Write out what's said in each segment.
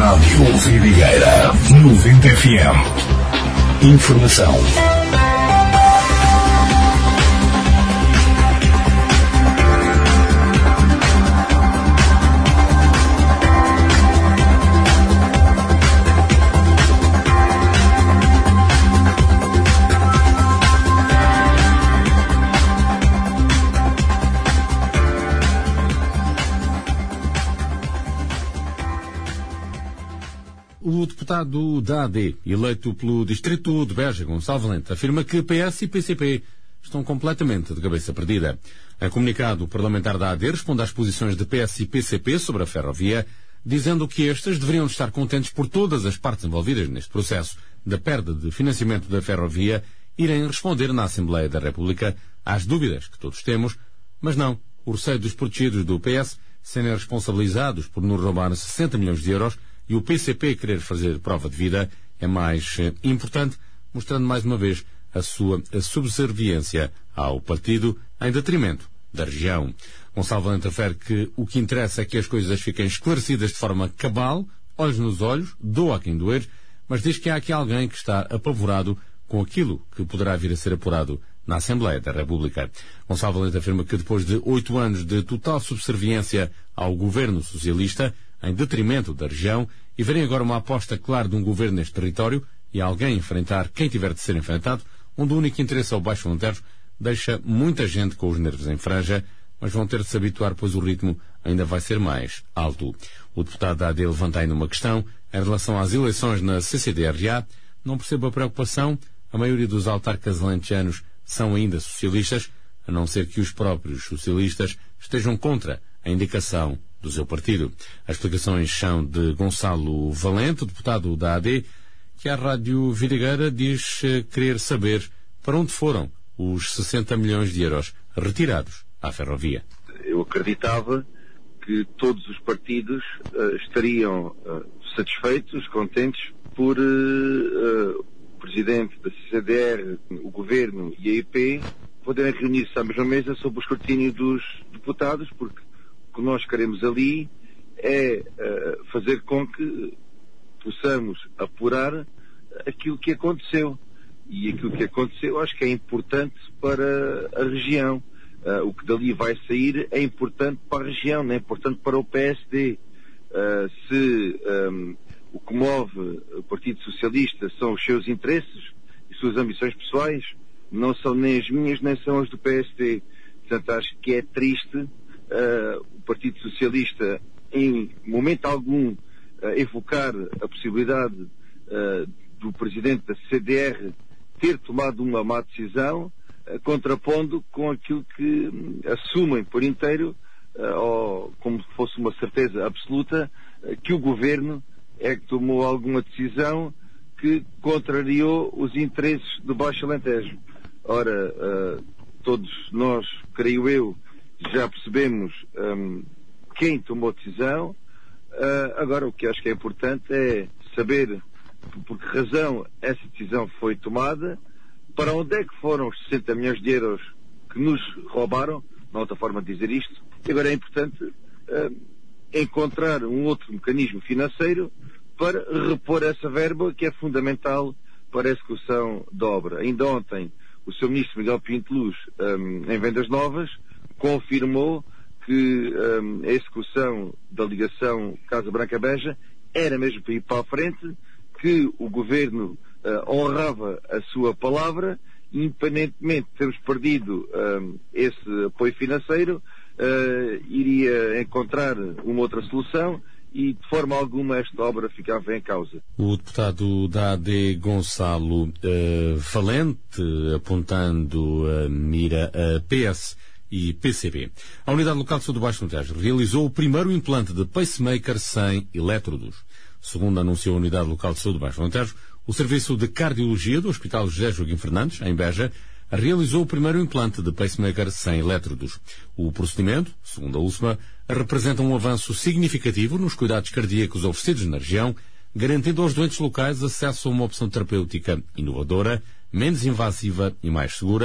Rádio Vidigueira 90 FM. Informação. O deputado da AD, eleito pelo distrito de Beja, Gonçalo Valente, afirma que PS e PCP estão completamente de cabeça perdida. Em comunicado, o parlamentar da AD responde às posições de PS e PCP sobre a ferrovia, dizendo que estas deveriam estar contentes por todas as partes envolvidas neste processo da perda de financiamento da ferrovia irem responder na Assembleia da República às dúvidas que todos temos, mas não. O receio dos protegidos do PS serem responsabilizados por nos roubar 60 milhões de euros e o PCP querer fazer prova de vida é mais importante, mostrando mais uma vez a sua subserviência ao partido em detrimento da região. Gonçalo Valente refere que o que interessa é que as coisas fiquem esclarecidas de forma cabal, olhos nos olhos, doa a quem doer, mas diz que há aqui alguém que está apavorado com aquilo que poderá vir a ser apurado na Assembleia da República. Gonçalo Valente afirma que depois de 8 anos de total subserviência ao governo socialista, em detrimento da região, e verem agora uma aposta clara de um governo neste território e alguém enfrentar quem tiver de ser enfrentado, onde o único interesse é o Baixo Alentejo, deixa muita gente com os nervos em franja, mas vão ter de se habituar, pois o ritmo ainda vai ser mais alto. O deputado da AD levanta ainda uma questão em relação às eleições na CCDRA. Não percebo a preocupação. A maioria dos autarcas alentejanos são ainda socialistas, a não ser que os próprios socialistas estejam contra a indicação do seu partido. As explicações são de Gonçalo Valente, deputado da AD, que à Rádio Vidigueira diz querer saber para onde foram os 60 milhões de euros retirados à ferrovia. Eu acreditava que todos os partidos estariam satisfeitos, contentes por o Presidente da CCDR, o Governo e a IP poderem reunir-se à mesma mesa sob o escrutínio dos deputados, porque o que nós queremos ali é fazer com que possamos apurar aquilo que aconteceu. E aquilo que aconteceu acho que é importante para a região. O que dali vai sair é importante para a região, não é importante para o PSD. Se o que move o Partido Socialista são os seus interesses e suas ambições pessoais, não são nem as minhas nem são as do PSD. Portanto, acho que é triste o Partido Socialista, em momento algum, evocar a possibilidade do Presidente da CDR ter tomado uma má decisão, contrapondo com aquilo que assumem por inteiro, ou como fosse uma certeza absoluta, que o Governo é que tomou alguma decisão que contrariou os interesses do Baixo Alentejo. Ora, todos nós, creio eu, já percebemos quem tomou a decisão. Agora, o que acho que é importante é saber por que razão essa decisão foi tomada, para onde é que foram os 60 milhões de euros que nos roubaram, não há outra forma de dizer isto. E agora é importante encontrar um outro mecanismo financeiro para repor essa verba que é fundamental para a execução da obra. Ainda ontem, o Sr. Ministro Miguel Pinto Luz, em Vendas Novas, confirmou que a execução da ligação Casa Branca-Beja era mesmo para ir para a frente, que o Governo honrava a sua palavra, independentemente de termos perdido esse apoio financeiro, iria encontrar uma outra solução e de forma alguma esta obra ficava em causa. O deputado da AD, Gonçalo Valente, apontando a mira a PS e PCP. A Unidade Local de Saúde do Baixo Alentejo realizou o primeiro implante de pacemaker sem elétrodos. Segundo anunciou a Unidade Local de Saúde do Baixo Alentejo, o Serviço de Cardiologia do Hospital José Joaquim Fernandes, em Beja, realizou o primeiro implante de pacemaker sem elétrodos. O procedimento, segundo a USMA, representa um avanço significativo nos cuidados cardíacos oferecidos na região, garantindo aos doentes locais acesso a uma opção terapêutica inovadora, menos invasiva e mais segura,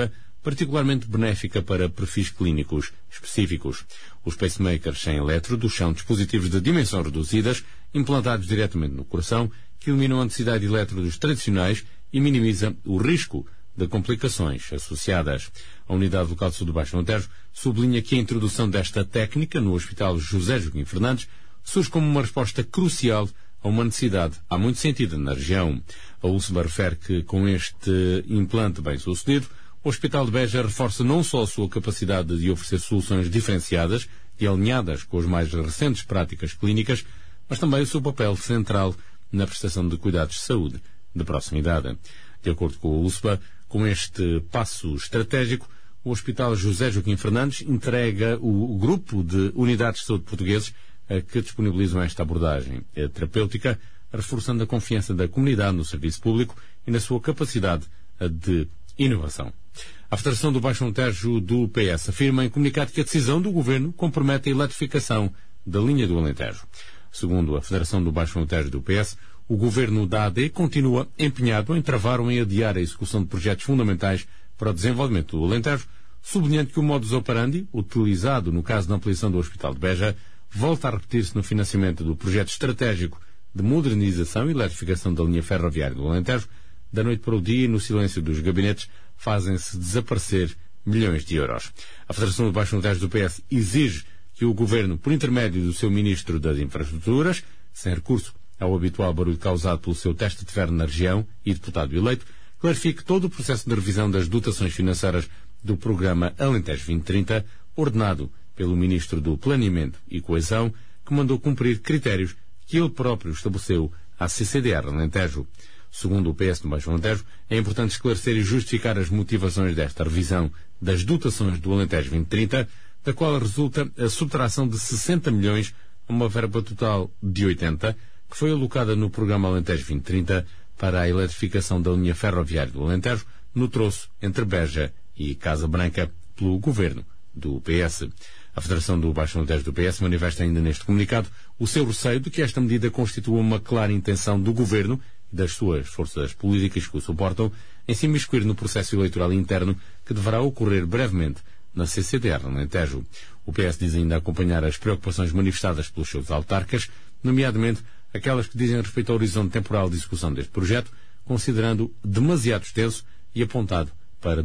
particularmente benéfica para perfis clínicos específicos. Os pacemakers sem elétrodos são dispositivos de dimensões reduzidas, implantados diretamente no coração, que eliminam a necessidade de elétrodos tradicionais e minimizam o risco de complicações associadas. A Unidade Local de Saúde do Baixo Alentejo sublinha que a introdução desta técnica no Hospital José Joaquim Fernandes surge como uma resposta crucial a uma necessidade há muito sentido na região. A ULSBA refere que, com este implante bem-sucedido, o Hospital de Beja reforça não só a sua capacidade de oferecer soluções diferenciadas e alinhadas com as mais recentes práticas clínicas, mas também o seu papel central na prestação de cuidados de saúde de proximidade. De acordo com a ULSBA, com este passo estratégico, o Hospital José Joaquim Fernandes entrega o grupo de unidades de saúde portugueses que disponibilizam esta abordagem terapêutica, reforçando a confiança da comunidade no serviço público e na sua capacidade de inovação. A Federação do Baixo Alentejo do PS afirma em comunicado que a decisão do Governo compromete a eletrificação da linha do Alentejo. Segundo a Federação do Baixo Alentejo do PS, o Governo da AD continua empenhado em travar ou em adiar a execução de projetos fundamentais para o desenvolvimento do Alentejo, sublinhando que o modus operandi, utilizado no caso da ampliação do Hospital de Beja, volta a repetir-se no financiamento do projeto estratégico de modernização e eletrificação da linha ferroviária do Alentejo. Da noite para o dia e no silêncio dos gabinetes fazem-se desaparecer milhões de euros. A Federação do Baixo Alentejo do PS exige que o Governo, por intermédio do seu Ministro das Infraestruturas, sem recurso ao habitual barulho causado pelo seu teste de ferro na região e deputado eleito, clarifique todo o processo de revisão das dotações financeiras do programa Alentejo 2030, ordenado pelo Ministro do Planeamento e Coesão, que mandou cumprir critérios que ele próprio estabeleceu à CCDR Alentejo. Segundo o PS do Baixo Alentejo, é importante esclarecer e justificar as motivações desta revisão das dotações do Alentejo 2030, da qual resulta a subtração de 60 milhões a uma verba total de 80, que foi alocada no programa Alentejo 2030 para a eletrificação da linha ferroviária do Alentejo, no troço entre Beja e Casa Branca, pelo Governo do PS. A Federação do Baixo Alentejo do PS manifesta ainda neste comunicado o seu receio de que esta medida constitua uma clara intenção do Governo e das suas forças políticas que o suportam em se imiscuir no processo eleitoral interno que deverá ocorrer brevemente na CCDR Alentejo. O PS diz ainda acompanhar as preocupações manifestadas pelos seus autarcas, nomeadamente aquelas que dizem respeito ao horizonte temporal de execução deste projeto, considerando demasiado extenso e apontado para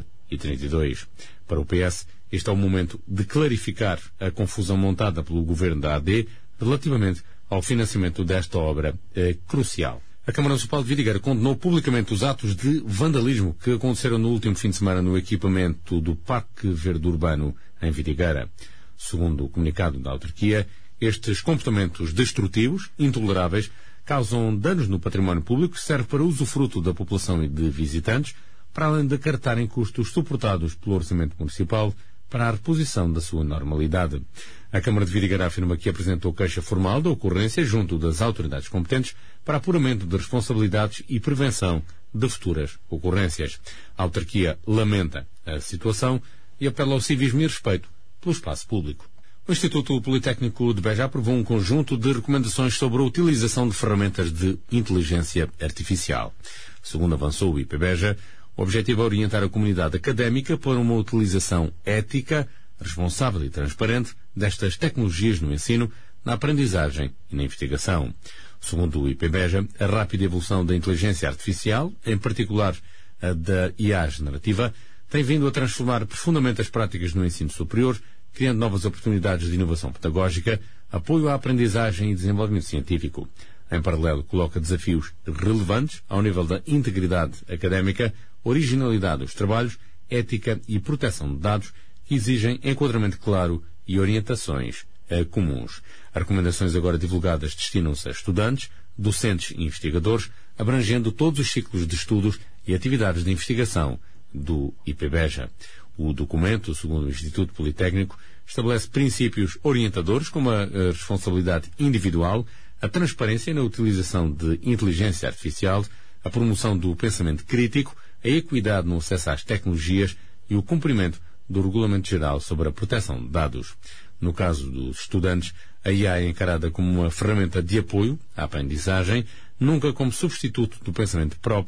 2032. Para o PS, este é o momento de clarificar a confusão montada pelo Governo da AD relativamente ao financiamento desta obra crucial. A Câmara Municipal de Vidigueira condenou publicamente os atos de vandalismo que aconteceram no último fim de semana no equipamento do Parque Verde Urbano em Vidigueira. Segundo o comunicado da autarquia, estes comportamentos destrutivos, intoleráveis, causam danos no património público que serve para usufruto da população e de visitantes, para além de acarretarem custos suportados pelo orçamento municipal para a reposição da sua normalidade. A Câmara de Vidigueira afirma que apresentou queixa formal da ocorrência junto das autoridades competentes para apuramento de responsabilidades e prevenção de futuras ocorrências. A autarquia lamenta a situação e apela ao civismo e respeito pelo espaço público. O Instituto Politécnico de Beja aprovou um conjunto de recomendações sobre a utilização de ferramentas de inteligência artificial. Segundo avançou o IP Beja, o objetivo é orientar a comunidade académica para uma utilização ética, responsável e transparente destas tecnologias no ensino, na aprendizagem e na investigação. Segundo o IP Beja, a rápida evolução da inteligência artificial, em particular a da IA generativa, tem vindo a transformar profundamente as práticas no ensino superior, criando novas oportunidades de inovação pedagógica, apoio à aprendizagem e desenvolvimento científico. Em paralelo, coloca desafios relevantes ao nível da integridade académica, originalidade dos trabalhos, ética e proteção de dados, que exigem enquadramento claro e orientações comuns. As recomendações agora divulgadas destinam-se a estudantes, docentes e investigadores, abrangendo todos os ciclos de estudos e atividades de investigação do IP Beja. O documento, segundo o Instituto Politécnico, estabelece princípios orientadores como a responsabilidade individual, a transparência na utilização de inteligência artificial, a promoção do pensamento crítico, a equidade no acesso às tecnologias e o cumprimento do Regulamento Geral sobre a Proteção de Dados. No caso dos estudantes, a IA é encarada como uma ferramenta de apoio à aprendizagem, nunca como substituto do pensamento próprio,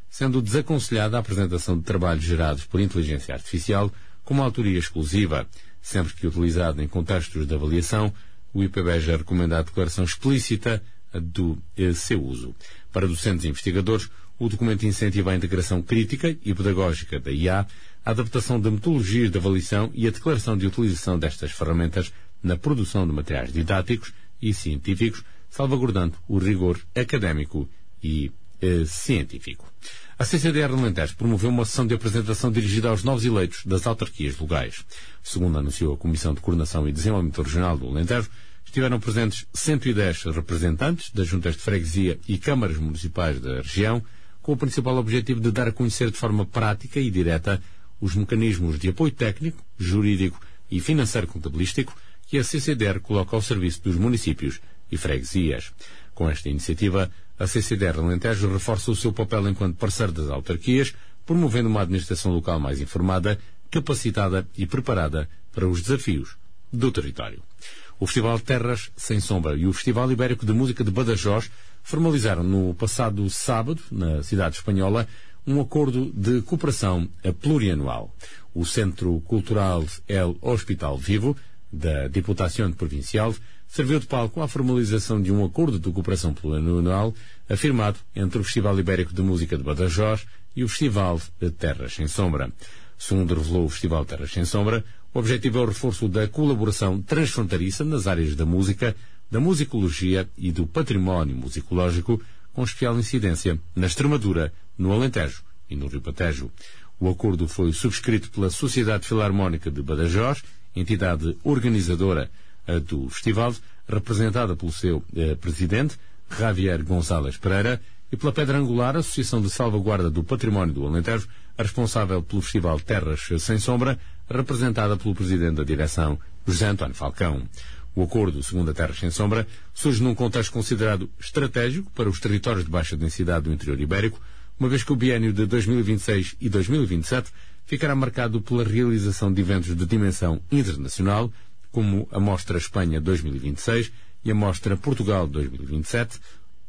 sendo desaconselhada a apresentação de trabalhos gerados por inteligência artificial como autoria exclusiva. Sempre que utilizado em contextos de avaliação, o IPBES recomenda a declaração explícita do seu uso. Para docentes e investigadores, o documento incentiva a integração crítica e pedagógica da IA, a adaptação de metodologias de avaliação e a declaração de utilização destas ferramentas na produção de materiais didáticos e científicos, salvaguardando o rigor académico e científico. A CCDR Alentejo promoveu uma sessão de apresentação dirigida aos novos eleitos das autarquias locais. Segundo anunciou a Comissão de Coordenação e Desenvolvimento Regional do Alentejo, estiveram presentes 110 representantes das juntas de freguesia e câmaras municipais da região, com o principal objetivo de dar a conhecer de forma prática e direta os mecanismos de apoio técnico, jurídico e financeiro-contabilístico que a CCDR coloca ao serviço dos municípios e freguesias. Com esta iniciativa, a CCDR Alentejo reforça o seu papel enquanto parceiro das autarquias, promovendo uma administração local mais informada, capacitada e preparada para os desafios do território. O Festival Terras Sem Sombra e o Festival Ibérico de Música de Badajoz formalizaram no passado sábado, na cidade espanhola, um acordo de cooperação plurianual. O Centro Cultural El Hospital Vivo, da Diputação Provincial, serviu de palco à formalização de um acordo de cooperação plurianual afirmado entre o Festival Ibérico de Música de Badajoz e o Festival de Terras Sem Sombra. Segundo revelou o Festival Terras Sem Sombra, o objetivo é o reforço da colaboração transfronteiriça nas áreas da música, da musicologia e do património musicológico, com especial incidência na Extremadura, no Alentejo e no Ribatejo. O acordo foi subscrito pela Sociedade Filarmónica de Badajoz, entidade organizadora do festival, representada pelo seu presidente, Javier González Pereira, e pela Pedra Angular, Associação de Salvaguarda do Património do Alentejo, a responsável pelo Festival Terras Sem Sombra, representada pelo presidente da direção, José António Falcão. O acordo, segundo a Terras Sem Sombra, surge num contexto considerado estratégico para os territórios de baixa densidade do interior ibérico, uma vez que o biênio de 2026 e 2027 ficará marcado pela realização de eventos de dimensão internacional, como a Mostra Espanha 2026 e a Mostra Portugal 2027,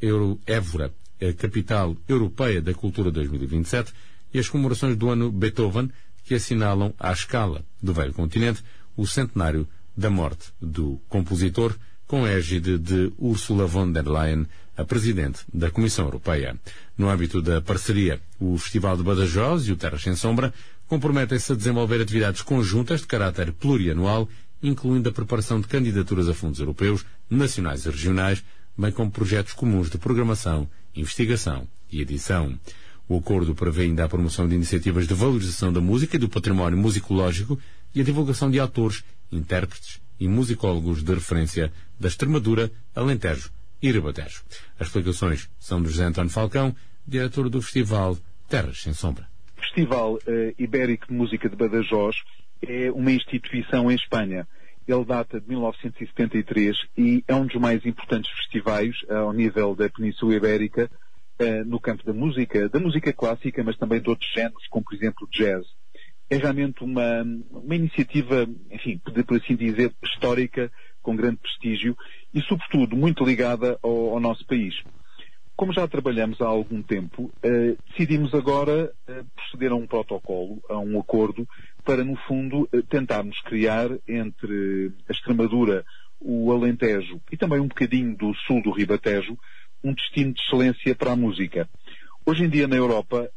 Évora, a Capital Europeia da Cultura 2027, e as comemorações do ano Beethoven, que assinalam à escala do velho continente o centenário da morte do compositor, com a égide de Ursula von der Leyen, a presidente da Comissão Europeia. No âmbito da parceria, o Festival de Badajoz e o Terras Sem Sombra comprometem-se a desenvolver atividades conjuntas de caráter plurianual, incluindo a preparação de candidaturas a fundos europeus, nacionais e regionais, bem como projetos comuns de programação, investigação e edição. O acordo prevê ainda a promoção de iniciativas de valorização da música e do património musicológico e a divulgação de autores, intérpretes e musicólogos de referência da Extremadura, Alentejo e Ribatejo. As explicações são do José António Falcão, diretor do Festival Terras Sem Sombra. O Festival Ibérico de Música de Badajoz é uma instituição em Espanha. Ele data de 1973 e é um dos mais importantes festivais ao nível da Península Ibérica no campo da música clássica, mas também de outros géneros, como por exemplo jazz. É realmente uma iniciativa, enfim, por assim dizer, histórica, com grande prestígio e, sobretudo, muito ligada ao nosso país. Como já trabalhamos há algum tempo, decidimos agora proceder a um protocolo, a um acordo, para, no fundo, tentarmos criar entre a Extremadura, o Alentejo e também um bocadinho do sul do Ribatejo, um destino de excelência para a música. Hoje em dia, na Europa,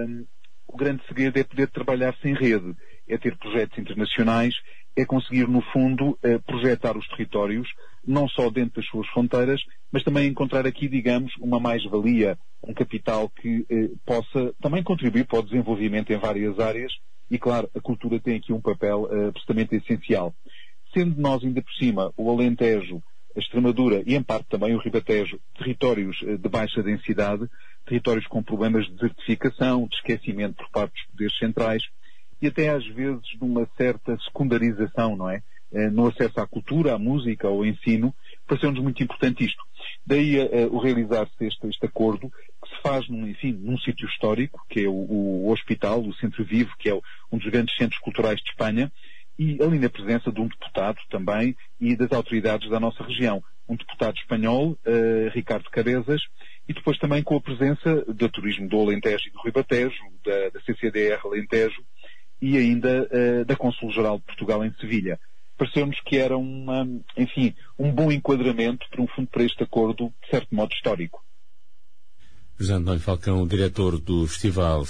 o grande segredo é poder trabalhar sem rede, é ter projetos internacionais, é conseguir, no fundo, projetar os territórios, não só dentro das suas fronteiras, mas também encontrar aqui, digamos, uma mais-valia, um capital que possa também contribuir para o desenvolvimento em várias áreas e, claro, a cultura tem aqui um papel absolutamente essencial. Sendo nós, ainda por cima, o Alentejo, a Extremadura e, em parte, também o Ribatejo, territórios de baixa densidade, territórios com problemas de desertificação, de esquecimento por parte dos poderes centrais e até às vezes de uma certa secundarização, não é? No acesso à cultura, à música, ao ensino, pareceu-nos muito importante isto. Daí o realizar-se este acordo, que se faz num sítio histórico, que é o Hospital, o Centro Vivo, que é um dos grandes centros culturais de Espanha, e ali na presença de um deputado também e das autoridades da nossa região. Um deputado espanhol, Ricardo Cabezas, e depois também com a presença do turismo do Alentejo e do Ribatejo, da CCDR Alentejo e ainda da Cônsul-Geral de Portugal em Sevilha. Pareceu-nos que era um bom enquadramento para este acordo, de certo modo, histórico. José António Falcão, diretor do Festival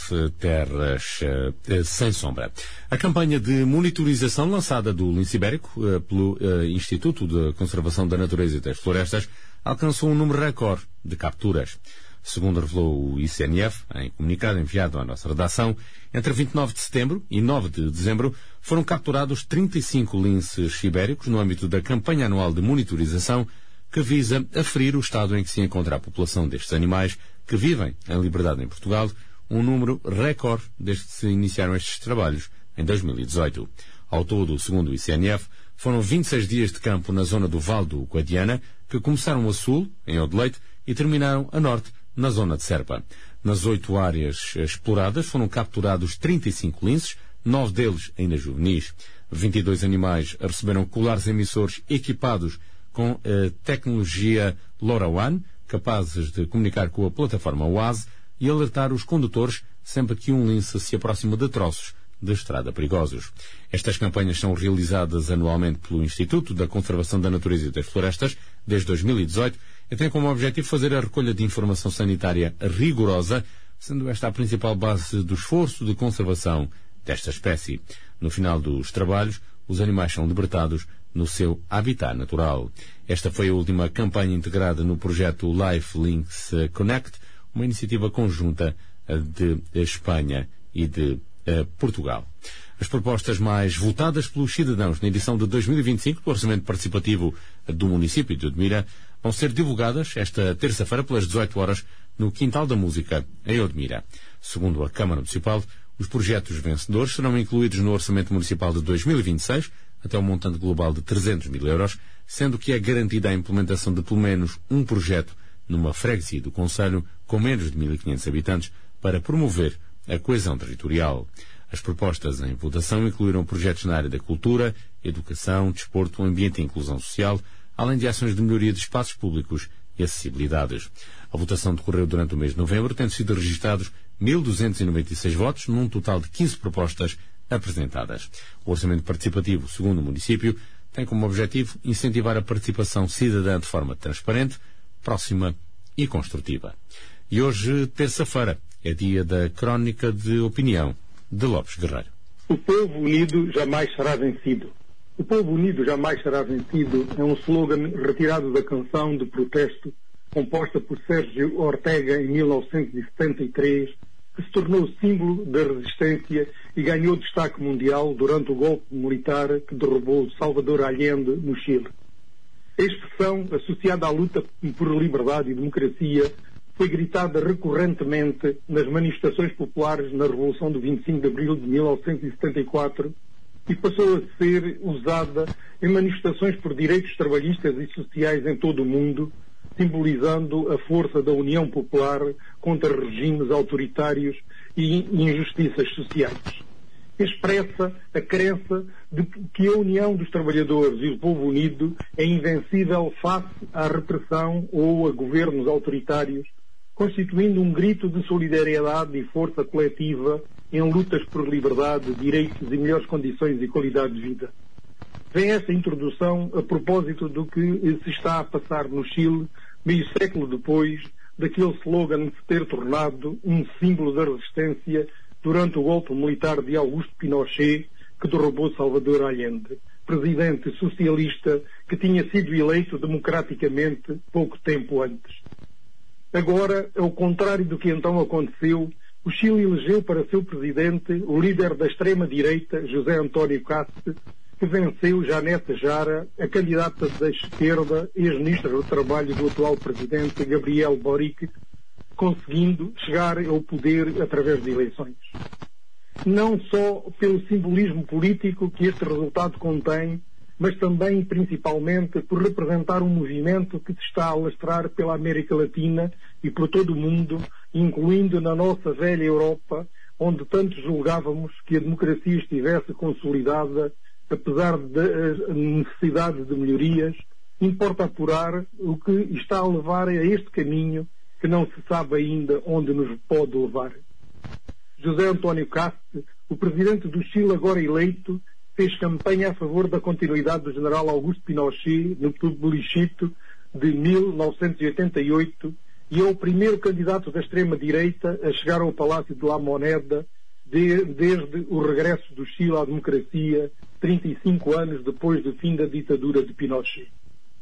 Terras Sem Sombra. A campanha de monitorização lançada do lince ibérico pelo Instituto de Conservação da Natureza e das Florestas alcançou um número recorde de capturas. Segundo revelou o ICNF, em comunicado enviado à nossa redação, entre 29 de setembro e 9 de dezembro foram capturados 35 linces ibéricos no âmbito da campanha anual de monitorização que visa aferir o estado em que se encontra a população destes animais que vivem em liberdade em Portugal, um número recorde desde que se iniciaram estes trabalhos em 2018. Ao todo, segundo o ICNF, foram 26 dias de campo na zona do Vale do Guadiana, que começaram a sul, em Odeleite, e terminaram a norte, na zona de Serpa. Nas 8 áreas exploradas foram capturados 35 linces, 9 deles ainda juvenis. 22 animais receberam colares emissores equipados com a tecnologia LoRaWAN, capazes de comunicar com a plataforma OASE e alertar os condutores sempre que um lince se aproxima de troços de estrada perigosos. Estas campanhas são realizadas anualmente pelo Instituto da Conservação da Natureza e das Florestas desde 2018 e têm como objetivo fazer a recolha de informação sanitária rigorosa, sendo esta a principal base do esforço de conservação desta espécie. No final dos trabalhos, os animais são libertados no seu habitat natural. Esta foi a última campanha integrada no projeto Life Links Connect, uma iniciativa conjunta de Espanha e de Portugal. As propostas mais votadas pelos cidadãos na edição de 2025 do Orçamento Participativo do município de Odmira vão ser divulgadas esta terça-feira pelas 18 horas no Quintal da Música, em Odmira. Segundo a Câmara Municipal, os projetos vencedores serão incluídos no Orçamento Municipal de 2026 até um montante global de 300 mil euros, sendo que é garantida a implementação de pelo menos um projeto numa freguesia do concelho com menos de 1.500 habitantes para promover a coesão territorial. As propostas em votação incluíram projetos na área da cultura, educação, desporto, ambiente e inclusão social, além de ações de melhoria de espaços públicos e acessibilidades. A votação decorreu durante o mês de novembro, tendo sido registrados 1.296 votos, num total de 15 propostas apresentadas. O orçamento participativo, segundo o município, tem como objetivo incentivar a participação cidadã de forma transparente, próxima e construtiva. E hoje, terça-feira, é dia da Crónica de Opinião de Lopes Guerreiro. O povo unido jamais será vencido. O povo unido jamais será vencido é um slogan retirado da canção de protesto composta por Sérgio Ortega em 1973, que se tornou símbolo da resistência e ganhou destaque mundial durante o golpe militar que derrubou Salvador Allende no Chile. A expressão, associada à luta por liberdade e democracia, foi gritada recorrentemente nas manifestações populares na Revolução do 25 de Abril de 1974 e passou a ser usada em manifestações por direitos trabalhistas e sociais em todo o mundo, simbolizando a força da união popular contra regimes autoritários e injustiças sociais. Expressa a crença de que a união dos trabalhadores e o povo unido é invencível face à repressão ou a governos autoritários, constituindo um grito de solidariedade e força coletiva em lutas por liberdade, direitos e melhores condições e qualidade de vida. Vem esta introdução a propósito do que se está a passar no Chile, meio século depois daquele slogan se ter tornado um símbolo da resistência durante o golpe militar de Augusto Pinochet, que derrubou Salvador Allende, presidente socialista que tinha sido eleito democraticamente pouco tempo antes. Agora, ao contrário do que então aconteceu, o Chile elegeu para seu presidente o líder da extrema-direita, José António Cast, que venceu Janete Jara, a candidata da esquerda, ex-ministra do Trabalho do atual presidente, Gabriel Boric, conseguindo chegar ao poder através de eleições. Não só pelo simbolismo político que este resultado contém, mas também, principalmente, por representar um movimento que se está a alastrar pela América Latina e por todo o mundo, incluindo na nossa velha Europa, onde tanto julgávamos que a democracia estivesse consolidada, apesar da necessidade de melhorias. Importa apurar o que está a levar a este caminho que não se sabe ainda onde nos pode levar. José António Caste, o presidente do Chile agora eleito, fez campanha a favor da continuidade do general Augusto Pinochet no plebiscito de 1988 e é o primeiro candidato da extrema-direita a chegar ao Palácio de La Moneda desde o regresso do Chile à democracia, 35 anos depois do fim da ditadura de Pinochet.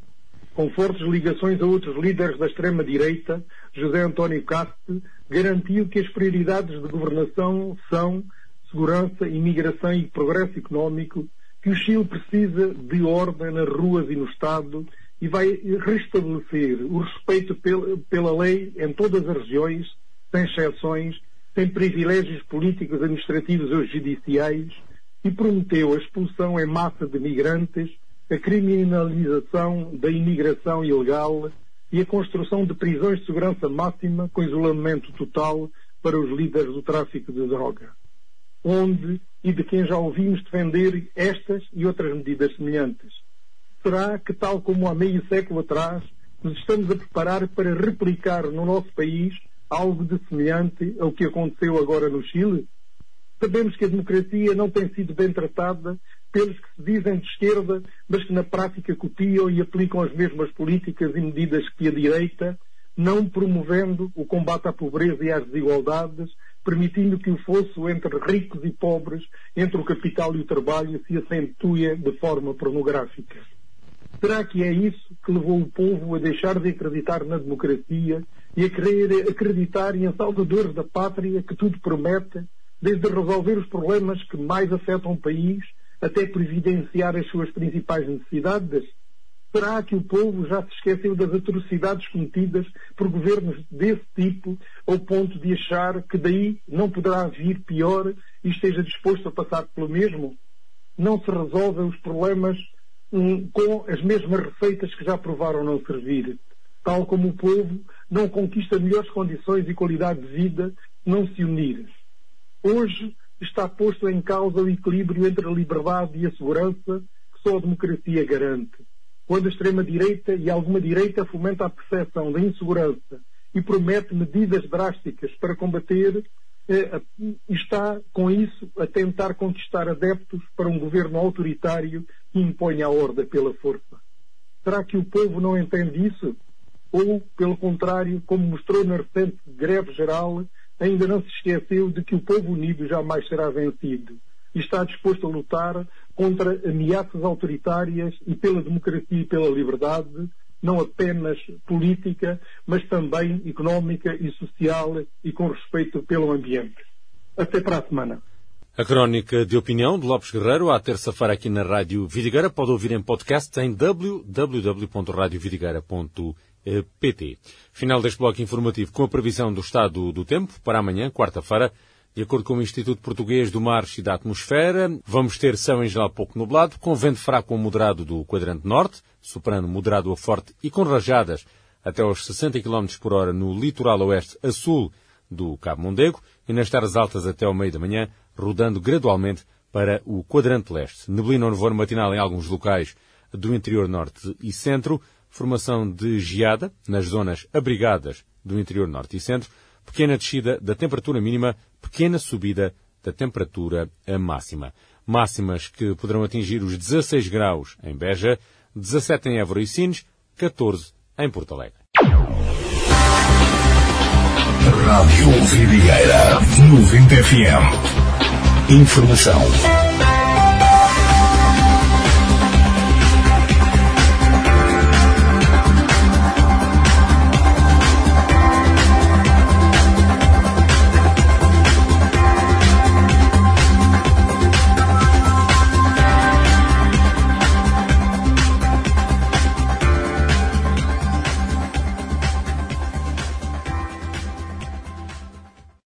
Com fortes ligações a outros líderes da extrema-direita, José António Caste garantiu que as prioridades de governação são segurança, imigração e progresso económico, que o Chile precisa de ordem nas ruas e no Estado e vai restabelecer o respeito pela lei em todas as regiões, sem exceções, sem privilégios políticos, administrativos ou judiciais, e prometeu a expulsão em massa de migrantes, a criminalização da imigração ilegal e a construção de prisões de segurança máxima com isolamento total para os líderes do tráfico de droga. Onde e de quem já ouvimos defender estas e outras medidas semelhantes? Será que, tal como há meio século atrás, nos estamos a preparar para replicar no nosso país algo de semelhante ao que aconteceu agora no Chile? Sabemos que a democracia não tem sido bem tratada pelos que se dizem de esquerda, mas que na prática copiam e aplicam as mesmas políticas e medidas que a direita, não promovendo o combate à pobreza e às desigualdades, permitindo que o fosso entre ricos e pobres, entre o capital e o trabalho, se acentue de forma pornográfica. Será que é isso que levou o povo a deixar de acreditar na democracia e a querer acreditar em salvadores da pátria que tudo promete, desde resolver os problemas que mais afetam o país até providenciar as suas principais necessidades? Será que o povo já se esqueceu das atrocidades cometidas por governos desse tipo, ao ponto de achar que daí não poderá vir pior e esteja disposto a passar pelo mesmo? Não se resolvem os problemas com as mesmas receitas que já provaram não servir. Tal como o povo não conquista melhores condições e qualidade de vida não se unir. Hoje está posto em causa o equilíbrio entre a liberdade e a segurança que só a democracia garante. Quando a extrema-direita e alguma direita fomenta a percepção da insegurança e promete medidas drásticas para combater, está, com isso, a tentar conquistar adeptos para um governo autoritário que impõe a ordem pela força. Será que o povo não entende isso? Ou, pelo contrário, como mostrou na recente greve geral, ainda não se esqueceu de que o povo unido jamais será vencido e está disposto a lutar contra ameaças autoritárias e pela democracia e pela liberdade, não apenas política, mas também económica e social e com respeito pelo ambiente. Até para a semana. A crónica de opinião de Lopes Guerreiro, à terça-feira aqui na Rádio Vidigueira, pode ouvir em podcast em www.radiovidigueira.pt. Final deste bloco informativo com a previsão do estado do tempo para amanhã, quarta-feira. De acordo com o Instituto Português do Mar e da Atmosfera, vamos ter céu em geral pouco nublado, com vento fraco ou moderado do quadrante norte, soprano moderado a forte e com rajadas até aos 60 km por hora no litoral oeste a sul do Cabo Mondego e nas terras altas até ao meio da manhã, rodando gradualmente para o quadrante leste. Neblina ou nevoeiro matinal em alguns locais do interior norte e centro, formação de geada nas zonas abrigadas do interior norte e centro, pequena descida da temperatura mínima, pequena subida da temperatura máxima. Máximas que poderão atingir os 16 graus em Beja, 17 em Évora e Sines, 14 em Porto Alegre. Rádio Vidigueira 90 FM. Informação